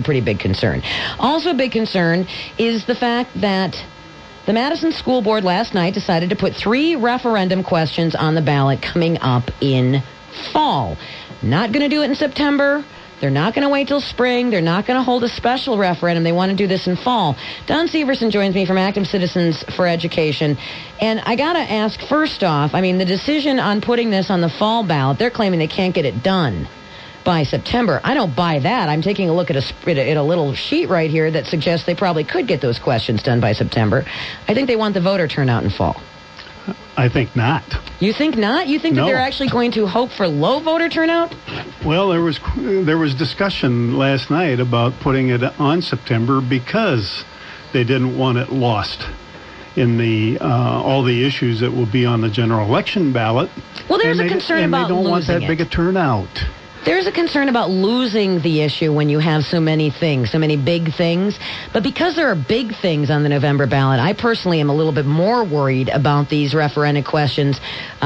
pretty big concern. Also a big concern is the fact that the Madison School Board last night decided to put 3 referendum questions on the ballot coming up in fall. Not going to do it in September. They're not going to wait till spring. They're not going to hold a special referendum. They want to do this in fall. Don Severson joins me from Active Citizens for Education. And I got to ask, first off, I mean, the decision on putting this on the fall ballot, they're claiming they can't get it done by September. I don't buy that. I'm taking a look at a little sheet right here that suggests they probably could get those questions done by September. I think they want the voter turnout in fall. I think not. You think not? You think that they're actually going to hope for low voter turnout? Well, there was discussion last night about putting it on September because they didn't want it lost in the all the issues that will be on the general election ballot. Well, there's a concern about losing it. And they don't want that big a turnout. There's a concern about losing the issue when you have so many things, so many big things. But because there are big things on the November ballot, I personally am a little bit more worried about these referendum questions,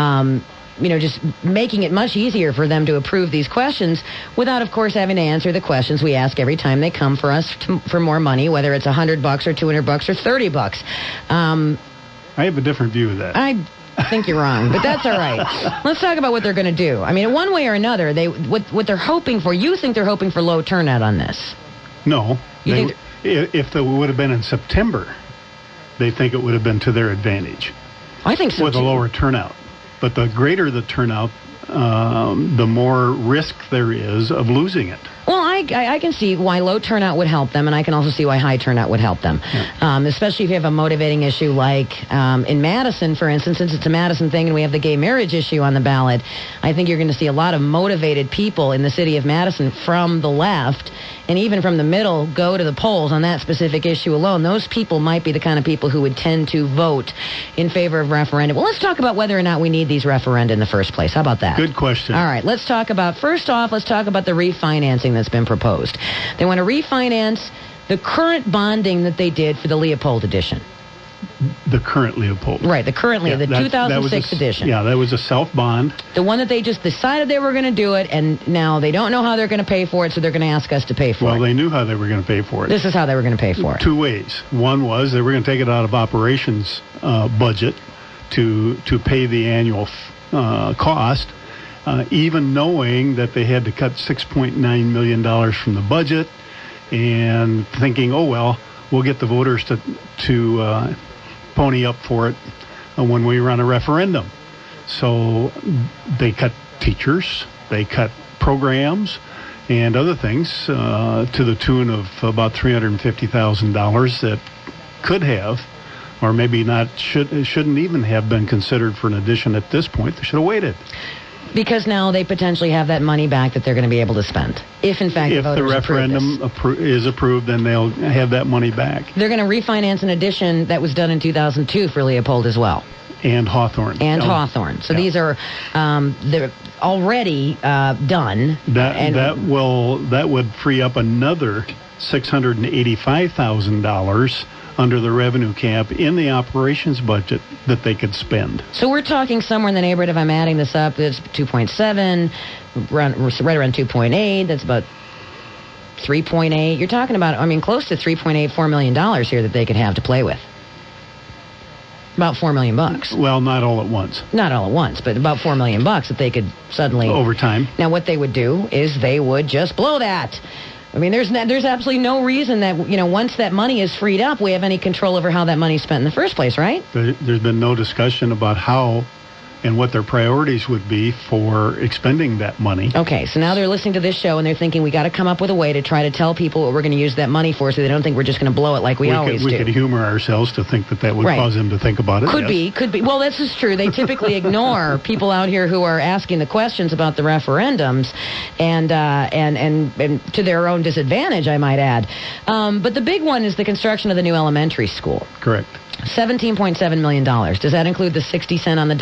just making it much easier for them to approve these questions without, of course, having to answer the questions we ask every time they come for us for more money, whether it's $100 or $200 or $30. I have a different view of that. I think you're wrong, but that's all right. Let's talk about what they're going to do. I mean, one way or another, what they're hoping for, you think they're hoping for low turnout on this? No. If it would have been in September, they think it would have been to their advantage. I think so, with a lower turnout. But the greater the turnout, the more risk there is of losing it. Well, I can see why low turnout would help them, and I can also see why high turnout would help them. Yeah. Especially if you have a motivating issue like in Madison, for instance, since it's a Madison thing and we have the gay marriage issue on the ballot, I think you're going to see a lot of motivated people in the city of Madison from the left and even from the middle go to the polls on that specific issue alone. Those people might be the kind of people who would tend to vote in favor of referendum. Well, let's talk about whether or not we need these referenda in the first place. How about that? Good question. All right, let's talk about the refinancing that's been proposed. They want to refinance the current bonding that they did for the Leopold edition. The current Leopold. Right, the 2006 edition. Yeah, that was a self-bond. The one that they just decided they were going to do it, and now they don't know how they're going to pay for it, so they're going to ask us to pay for it. Well, they knew how they were going to pay for it. This is how they were going to pay for it. 2 ways. One was they were going to take it out of operations budget to pay the annual cost, even knowing that they had to cut $6.9 million from the budget and thinking, oh, well, we'll get the voters to pony up for it when we run a referendum. So they cut teachers, they cut programs, and other things to the tune of about $350,000 that could have, or maybe not, shouldn't even have been considered for an addition at this point. They should have waited. Because now they potentially have that money back that they're going to be able to spend. If, in fact, the referendum is approved, then they'll have that money back. They're going to refinance an addition that was done in 2002 for Leopold as well. And Hawthorne. Hawthorne. So these are they're already done. That would free up another $685,000 under the revenue cap in the operations budget that they could spend. So we're talking somewhere in the neighborhood, if I'm adding this up, it's 2.7, right around 2.8, that's about 3.8. You're talking about, close to $3.84 million here that they could have to play with. About $4 million. Well, not all at once. Not all at once, but about $4 million that they could suddenly... Over time. Now, what they would do is they would just blow that. There's absolutely no reason that, once that money is freed up, we have any control over how that money's spent in the first place, right? There's been no discussion about how and what their priorities would be for expending that money. Okay, so now they're listening to this show and they're thinking we got to come up with a way to try to tell people what we're going to use that money for so they don't think we're just going to blow it like we always do. We could humor ourselves to think that would cause them to think about it. Could be. Well, this is true. They typically ignore people out here who are asking the questions about the referendums and to their own disadvantage, I might add. But the big one is the construction of the new elementary school. Correct. $17.7 million. Does that include the 60 cent on the dollar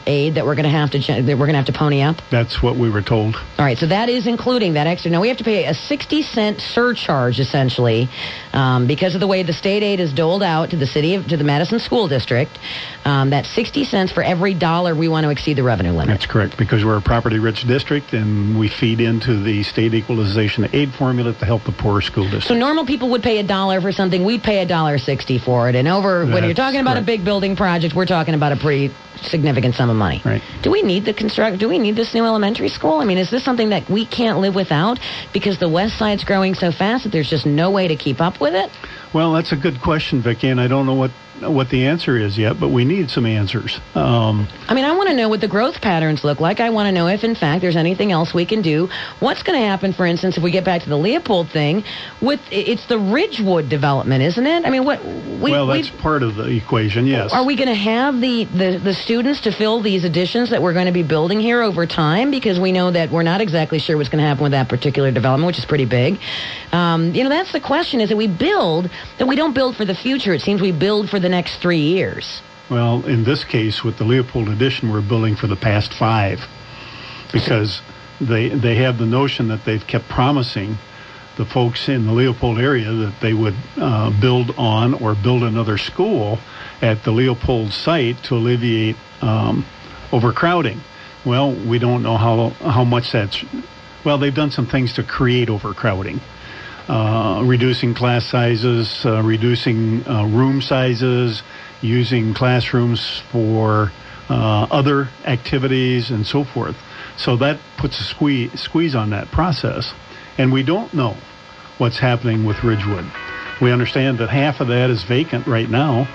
aid that we're going to have to pony up? That's what we were told. All right, so that is including that extra. Now, we have to pay a 60-cent surcharge, essentially, because of the way the state aid is doled out to the Madison School District. That's 60 cents for every dollar we want to exceed the revenue limit. That's correct, because we're a property-rich district, and we feed into the state equalization aid formula to help the poorer school district. So normal people would pay $1 for something. We'd pay $1.60 for it. And when you're talking about a big building project, we're talking about a pretty significant sum of money. Right. Do we need this new elementary school? I mean, is this something that we can't live without because the West Side's growing so fast that there's just no way to keep up with it? Well, that's a good question, Vicki, and I don't know what the answer is yet, but we need some answers. I want to know what the growth patterns look like. I want to know if, in fact, there's anything else we can do. What's going to happen, for instance, if we get back to the Leopold thing? It's the Ridgewood development, isn't it? I mean, that's part of the equation, yes. Are we going to have the students to fill these additions that we're going to be building here over time? Because we know that we're not exactly sure what's going to happen with that particular development, which is pretty big. That's the question, is that we don't build for the future. It seems we build for the next 3 years. Well, in this case, with the Leopold addition, we're building for the past 5, because they have the notion that they've kept promising the folks in the Leopold area that they would build on or build another school at the Leopold site to alleviate overcrowding. Well, we don't know how much that's... Well, they've done some things to create overcrowding. Reducing class sizes, reducing room sizes, using classrooms for other activities and so forth. So that puts a squeeze on that process. And we don't know what's happening with Ridgewood. We understand that half of that is vacant right now.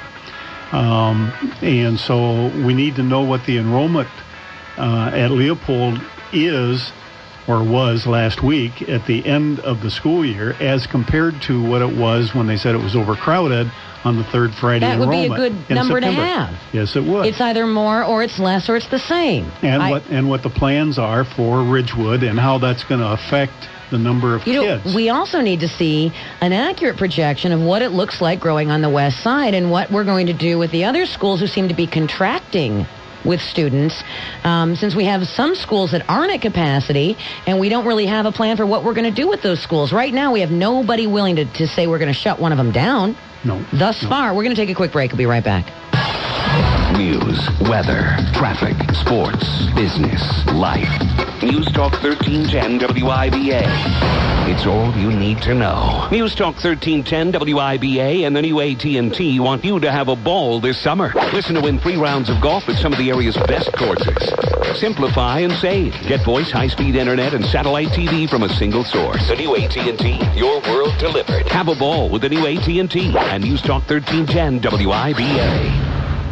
And so we need to know what the enrollment at Leopold is or was last week at the end of the school year as compared to what it was when they said it was overcrowded on the third Friday enrollment. That would be a good number to have. Yes, it would. It's either more or it's less or it's the same. And what the plans are for Ridgewood and how that's going to affect the number of kids. We also need to see an accurate projection of what it looks like growing on the West Side and what we're going to do with the other schools who seem to be contracting with students, since we have some schools that aren't at capacity, and we don't really have a plan for what we're going to do with those schools. Right now, we have nobody willing to say we're going to shut one of them down. No. Thus far, we're going to take a quick break. We'll be right back. News, weather, traffic, sports, business, life. News Talk 1310 WIBA. It's all you need to know. News Talk 1310 WIBA and the new AT&T want you to have a ball this summer. Listen to win 3 rounds of golf at some of the area's best courses. Simplify and save. Get voice, high-speed internet, and satellite TV from a single source. The new AT&T, your world delivered. Have a ball with the new AT&T and News Talk 1310 WIBA.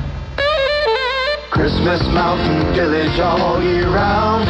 Christmas Mountain Village all year round.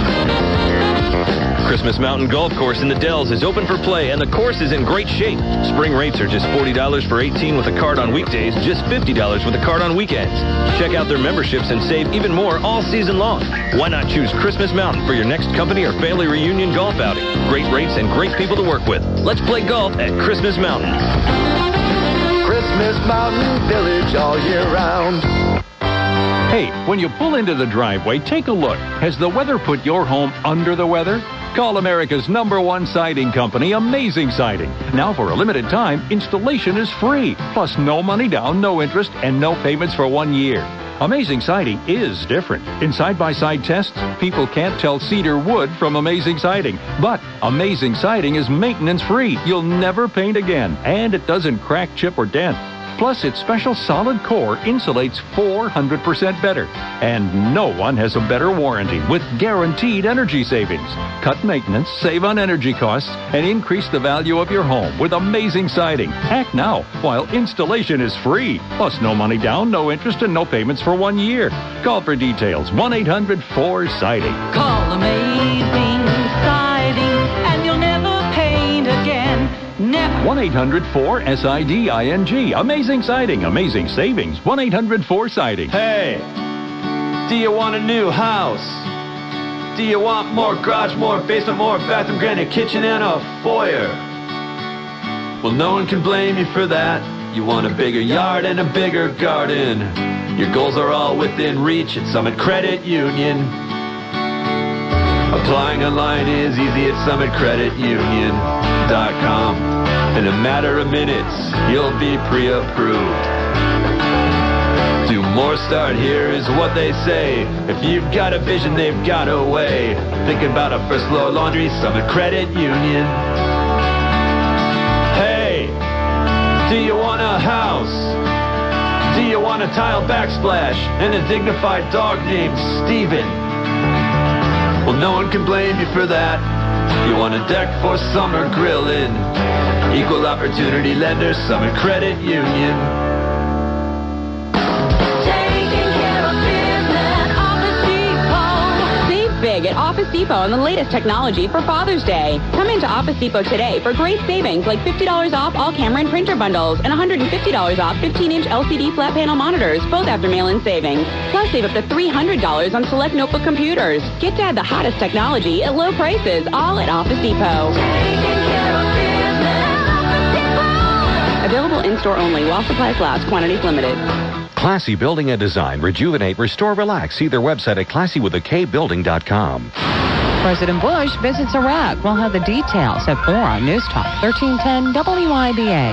Christmas Mountain Golf Course in the Dells is open for play, and the course is in great shape. Spring rates are just $40 for 18 with a card on weekdays, just $50 with a card on weekends. Check out their memberships and save even more all season long. Why not choose Christmas Mountain for your next company or family reunion golf outing? Great rates and great people to work with. Let's play golf at Christmas Mountain. Christmas Mountain Village all year round. Hey, when you pull into the driveway, take a look. Has the weather put your home under the weather? Call America's #1 siding company, Amazing Siding. Now, for a limited time, installation is free. Plus, no money down, no interest, and no payments for 1 year. Amazing Siding is different. In side-by-side tests, people can't tell cedar wood from Amazing Siding. But Amazing Siding is maintenance-free. You'll never paint again. And it doesn't crack, chip, or dent. Plus, its special solid core insulates 400% better. And no one has a better warranty with guaranteed energy savings. Cut maintenance, save on energy costs, and increase the value of your home with Amazing Siding. Act now while installation is free. Plus, no money down, no interest, and no payments for 1 year. Call for details. 1-800-4SIDING. Call Amazing Siding, and you'll never paint again. Never. 1-800-4SIDING. Amazing Siding. Amazing savings. 1-800-4SIDING. Hey, do you want a new house? Do you want more garage, more basement, more bathroom, granite kitchen, and a foyer? Well, no one can blame you for that. You want a bigger yard and a bigger garden. Your goals are all within reach at Summit Credit Union. Applying online is easy at summitcreditunion.com. In a matter of minutes, you'll be pre-approved. Do more, start here is what they say. If you've got a vision, they've got a way. Thinking about a first floor laundry, Summit Credit Union. Hey, do you want a house? Do you want a tile backsplash and a dignified dog named Steven? Well, no one can blame you for that. You want a deck for summer grilling. Equal opportunity lender, Summit Credit Union. Taking care of business, Office Depot. Save big at Office Depot on the latest technology for Father's Day. Come into Office Depot today for great savings like $50 off all camera and printer bundles and $150 off 15-inch LCD flat panel monitors, both after mail-in savings. Plus, save up to $300 on select notebook computers. Get to add the hottest technology at low prices, all at Office Depot. Taking care of business, Office Depot. Available in-store only while supplies last. Quantities limited. Classy Building and Design. Rejuvenate, restore, relax. See their website at classywithakbuilding.com. President Bush visits Iraq. We'll have the details at 4 on News Talk 1310 WIBA.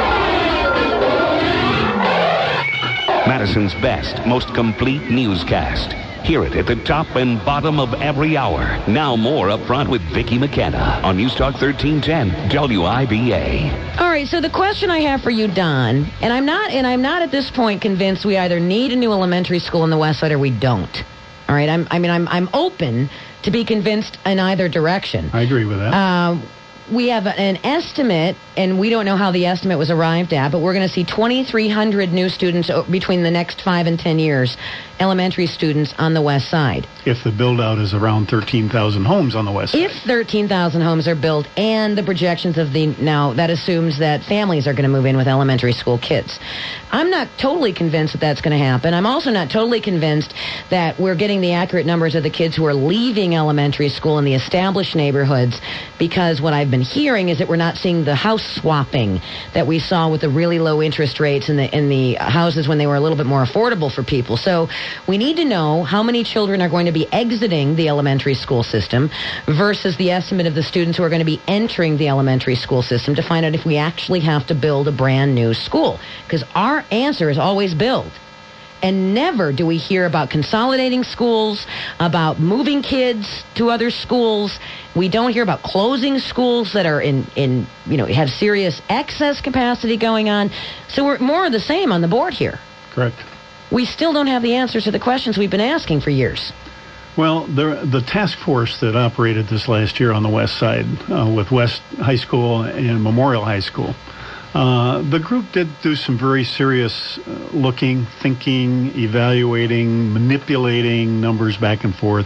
Madison's best, most complete newscast. Hear it at the top and bottom of every hour. Now more up front with Vicki McKenna on News Talk 1310 WIBA. All right, so the question I have for you, Don, and I'm not at this point convinced we either need a new elementary school in the West Side or we don't. All right, I'm open to be convinced in either direction. I agree with that. We have an estimate, and we don't know how the estimate was arrived at, but we're going to see 2,300 new students between the next 5 and 10 years, elementary students on the West Side. If the build-out is around 13,000 homes on the West Side. If 13,000 homes are built, and the projections of now, that assumes that families are going to move in with elementary school kids. I'm not totally convinced that that's going to happen. I'm also not totally convinced that we're getting the accurate numbers of the kids who are leaving elementary school in the established neighborhoods, because what I've been hearing is that we're not seeing the house swapping that we saw with the really low interest rates in the houses when they were a little bit more affordable for people. So we need to know how many children are going to be exiting the elementary school system versus the estimate of the students who are going to be entering the elementary school system to find out if we actually have to build a brand new school. Because our answer is always build. And never do we hear about consolidating schools, about moving kids to other schools. We don't hear about closing schools that are have serious excess capacity going on. So we're more of the same on the board here. Correct. We still don't have the answers to the questions we've been asking for years. Well, the task force that operated this last year on the West Side with West High School and Memorial High School, the group did do some very serious looking, thinking, evaluating, manipulating numbers back and forth,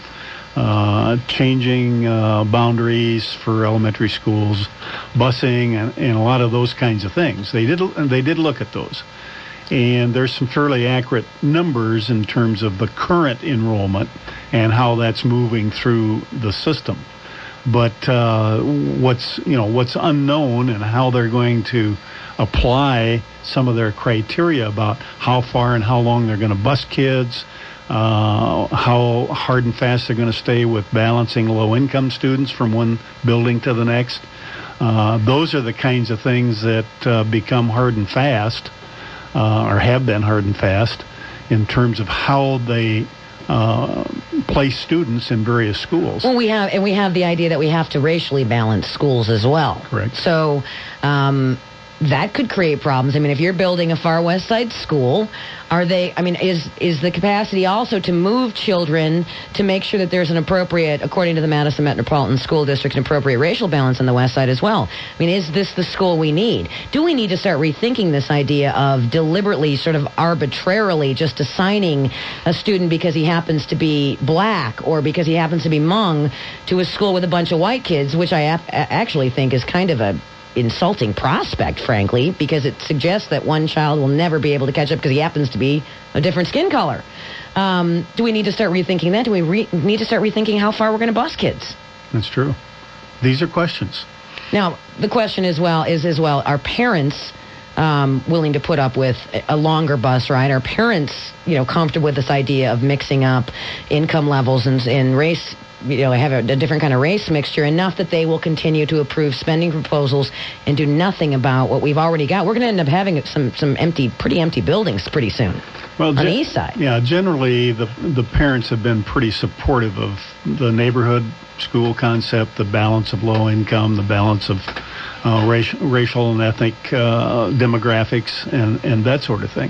changing boundaries for elementary schools, busing, and a lot of those kinds of things. They did look at those. And there's some fairly accurate numbers in terms of the current enrollment and how that's moving through the system. But what's unknown and how they're going to apply some of their criteria about how far and how long they're going to bus kids, how hard and fast they're going to stay with balancing low-income students from one building to the next. Those are the kinds of things that become hard and fast, or have been hard and fast, in terms of how they place students in various schools. Well, we have the idea that we have to racially balance schools as well. Correct. So that could create problems. I mean, if you're building a Far West Side school, is the capacity also to move children to make sure that there's an appropriate, according to the Madison Metropolitan School District, an appropriate racial balance on the West Side as well? I mean, is this the school we need? Do we need to start rethinking this idea of deliberately, sort of arbitrarily, just assigning a student because he happens to be black or because he happens to be Hmong to a school with a bunch of white kids, which I actually think is kind of a insulting prospect, frankly, because it suggests that one child will never be able to catch up because he happens to be a different skin color. Do we need to start rethinking that? Do we need to start rethinking how far we're going to bus kids? That's true. These are questions. Now, the question is, are parents willing to put up with a longer bus ride. Are parents, comfortable with this idea of mixing up income levels and race? Have a different kind of race mixture, enough that they will continue to approve spending proposals and do nothing about what we've already got. We're going to end up having some pretty empty buildings pretty soon. Well, on the east side. Yeah, generally the parents have been pretty supportive of the neighborhood school concept, the balance of low income, the balance of racial and ethnic demographics, and that sort of thing.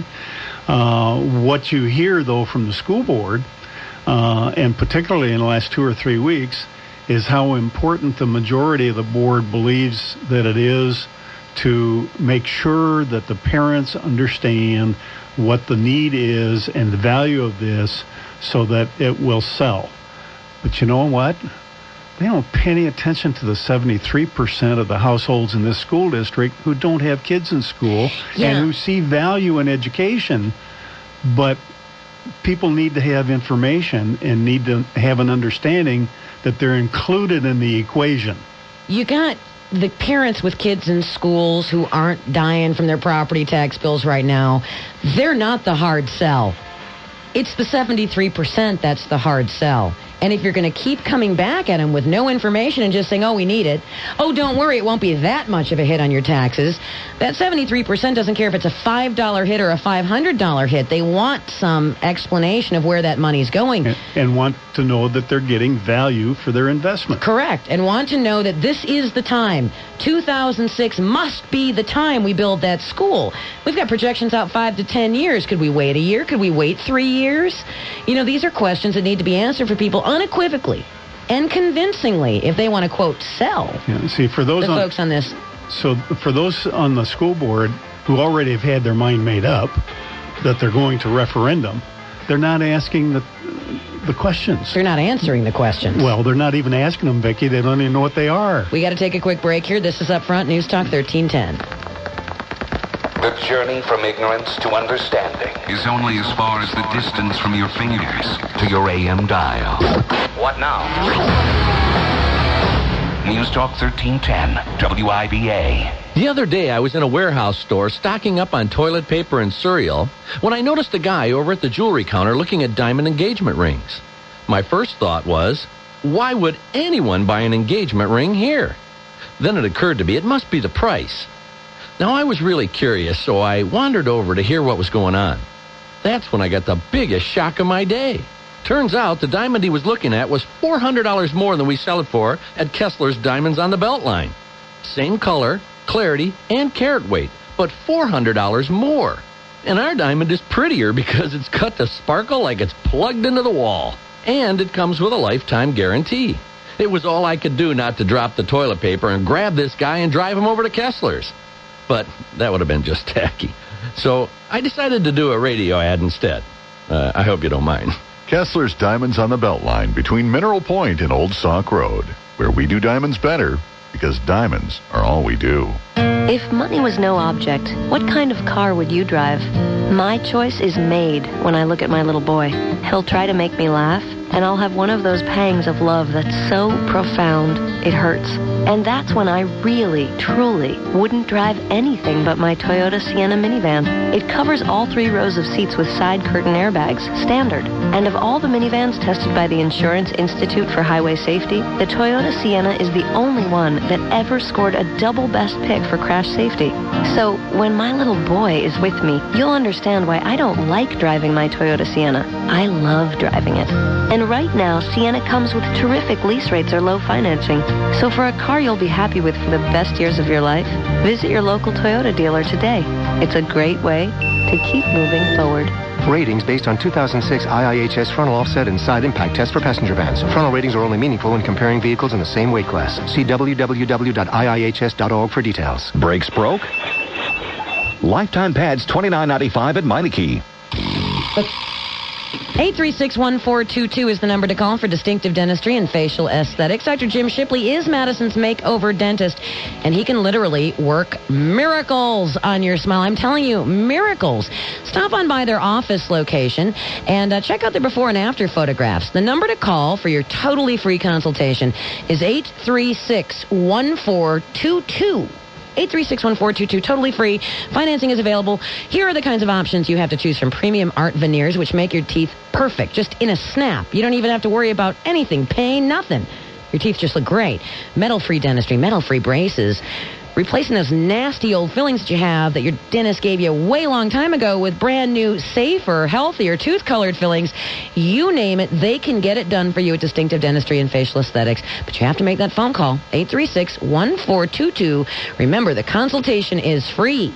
What you hear, though, from the school board, and particularly in the last 2 or 3 weeks, is how important the majority of the board believes that it is to make sure that the parents understand what the need is and the value of this so that it will sell. But you know what? They don't pay any attention to the 73% of the households in this school district who don't have kids in school and who see value in education, but people need to have information and need to have an understanding that they're included in the equation. You got the parents with kids in schools who aren't dying from their property tax bills right now. They're not the hard sell. It's the 73% that's the hard sell. And if you're going to keep coming back at them with no information and just saying, oh, we need it, oh, don't worry, it won't be that much of a hit on your taxes, that 73% doesn't care if it's a $5 hit or a $500 hit. They want some explanation of where that money's going. And want to know that they're getting value for their investment. Correct. And want to know that this is the time. 2006 must be the time we build that school. We've got projections out 5 to 10 years. Could we wait a year? Could we wait 3 years? These are questions that need to be answered for people unequivocally and convincingly if they want to, quote, sell. Yeah, see, for those folks on this. So for those on the school board who already have had their mind made up that they're going to referendum, they're not asking the questions. They're not answering the questions. Well, they're not even asking them, Vicki. They don't even know what they are. We got to take a quick break here. This is Up Front, News Talk 1310. The journey from ignorance to understanding is only as far as the distance from your fingers to your AM dial. What now? News Talk 1310, WIBA. The other day, I was in a warehouse store stocking up on toilet paper and cereal when I noticed a guy over at the jewelry counter looking at diamond engagement rings. My first thought was, why would anyone buy an engagement ring here? Then it occurred to me, it must be the price. Now, I was really curious, so I wandered over to hear what was going on. That's when I got the biggest shock of my day. Turns out the diamond he was looking at was $400 more than we sell it for at Kessler's Diamonds on the Beltline. Same color, clarity, and carat weight, but $400 more. And our diamond is prettier because it's cut to sparkle like it's plugged into the wall. And it comes with a lifetime guarantee. It was all I could do not to drop the toilet paper and grab this guy and drive him over to Kessler's. But that would have been just tacky. So I decided to do a radio ad instead. I hope you don't mind. Kessler's Diamonds on the Beltline between Mineral Point and Old Sauk Road, where we do diamonds better because diamonds are all we do. If money was no object, what kind of car would you drive? My choice is made when I look at my little boy. He'll try to make me laugh, and I'll have one of those pangs of love that's so profound it hurts. And that's when I really, truly wouldn't drive anything but my Toyota Sienna minivan. It covers all 3 rows of seats with side curtain airbags, standard. And of all the minivans tested by the Insurance Institute for Highway Safety, the Toyota Sienna is the only one that ever scored a double best pick for crash safety. So when my little boy is with me, you'll understand why I don't like driving my Toyota Sienna. I love driving it. And right now, Sienna comes with terrific lease rates or low financing. So for a car you'll be happy with for the best years of your life, visit your local Toyota dealer today. It's a great way to keep moving forward. Ratings based on 2006 IIHS frontal offset and side impact test for passenger vans. Frontal ratings are only meaningful when comparing vehicles in the same weight class. See www.iihs.org for details. Brakes broke? Lifetime pads $29.95 at Meineke. 836-1422 is the number to call for Distinctive Dentistry and Facial Aesthetics. Dr. Jim Shipley is Madison's makeover dentist, and he can literally work miracles on your smile. I'm telling you, miracles. Stop on by their office location and check out their before and after photographs. The number to call for your totally free consultation is 836-1422. 836-1422, totally free. Financing is available. Here are the kinds of options you have to choose from. Premium art veneers, which make your teeth perfect, just in a snap. You don't even have to worry about anything, pain, nothing. Your teeth just look great. Metal-free dentistry, metal-free braces. Replacing those nasty old fillings that you have that your dentist gave you a way long time ago with brand new, safer, healthier, tooth-colored fillings. You name it, they can get it done for you at Distinctive Dentistry and Facial Aesthetics. But you have to make that phone call, 836-1422. Remember, the consultation is free.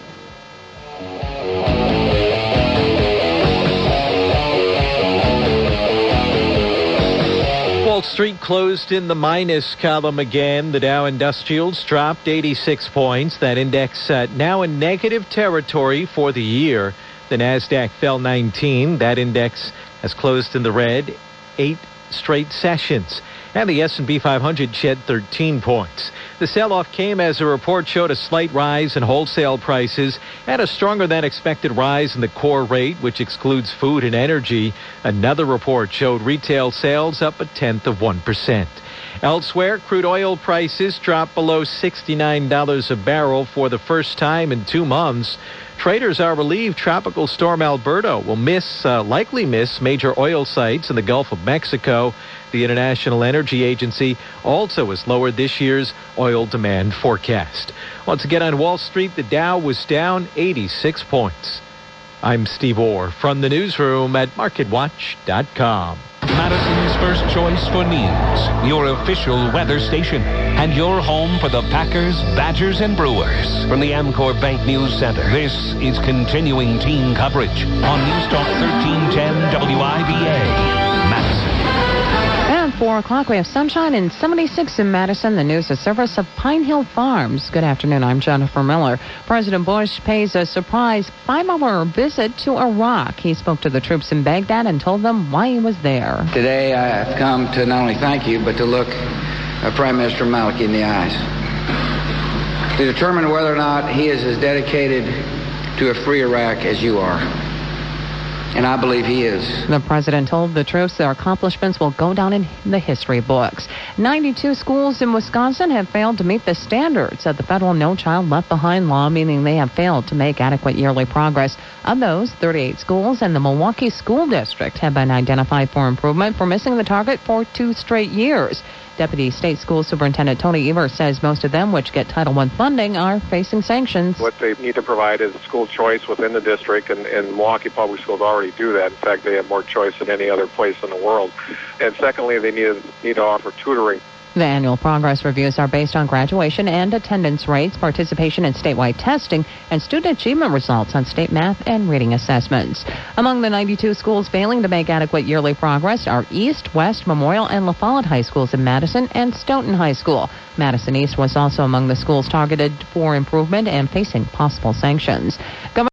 Wall Street closed in the minus column again. The Dow Industrials dropped 86 points. That index now in negative territory for the year. The Nasdaq fell 19. That index has closed in the red 8 straight sessions. And the S&P 500 shed 13 points. The sell-off came as a report showed a slight rise in wholesale prices and a stronger than expected rise in the core rate, which excludes food and energy. Another report showed retail sales up 0.1%. Elsewhere, crude oil prices dropped below $69 a barrel for the first time in 2 months. Traders are relieved Tropical Storm Alberto will likely miss major oil sites in the Gulf of Mexico. The International Energy Agency also has lowered this year's oil demand forecast. Once again on Wall Street, the Dow was down 86 points. I'm Steve Orr from the newsroom at MarketWatch.com. Madison's first choice for news, your official weather station, and your home for the Packers, Badgers, and Brewers. From the Amcor Bank News Center, this is continuing team coverage on News Talk 1310 WIBA, Madison. At 4 o'clock, we have sunshine and 76 in Madison. The news is service of Pine Hill Farms. Good afternoon. I'm Jennifer Miller. President Bush pays a surprise 5-hour visit to Iraq. He spoke to the troops in Baghdad and told them why he was there. Today, I have come to not only thank you, but to look Prime Minister Maliki in the eyes, to determine whether or not he is as dedicated to a free Iraq as you are. And I believe he is. The president told the troops their accomplishments will go down in the history books. 92 schools in Wisconsin have failed to meet the standards of the federal No Child Left Behind law, meaning they have failed to make adequate yearly progress. Of those, 38 schools in the Milwaukee School District have been identified for improvement for missing the target for 2 straight years. Deputy State School Superintendent Tony Evers says most of them, which get Title I funding, are facing sanctions. What they need to provide is school choice within the district, and Milwaukee Public Schools already do that. In fact, they have more choice than any other place in the world. And secondly, they need to offer tutoring. The annual progress reviews are based on graduation and attendance rates, participation in statewide testing, and student achievement results on state math and reading assessments. Among the 92 schools failing to make adequate yearly progress are East, West, Memorial, and La Follette High Schools in Madison and Stoughton High School. Madison East was also among the schools targeted for improvement and facing possible sanctions.